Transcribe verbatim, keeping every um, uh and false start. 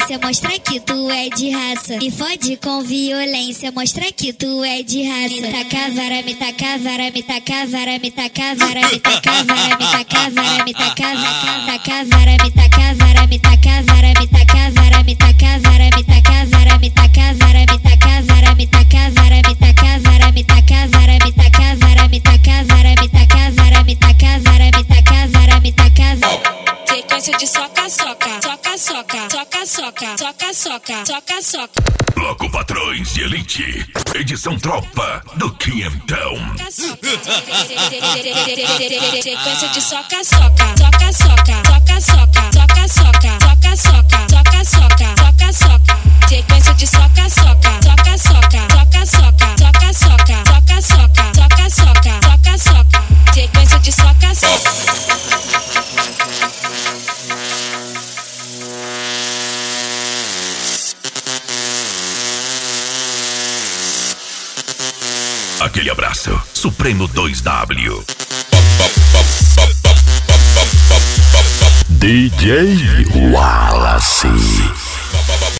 violência, mostra que tu é de raça. Me fode com violência, mostra que tu é de raça. Me taca vara, me taca vara, me taca vara, me taca vara, me taca vara, me taca vara, me taca vara, taca vara, me taca vara, me taca vara, me taca vara, me taca vara, me taca vara, me taca vara, me taca vara, me taca vara, me taca vara, me taca vara, me taca vara, me taca vara, me taca vara, me taca vara, me taca vara, me taca vara. Sequência de soca, soca, soca, soca, soca, soca, soca, soca, soca, soca. Bloco Patrões de Elite, edição tropa do Quinhentão. Sequência de soca, soca, soca, soca, soca, soca, soca, soca, soca, soca, soca, soca, soca, soca. Sequência de soca, soca, soca, soca, soca, soca, soca, soca, soca, soca, soca, soca, soca, soca. Sequência de soca, soca. Aquele abraço, Supremo dois W. D J Wallace.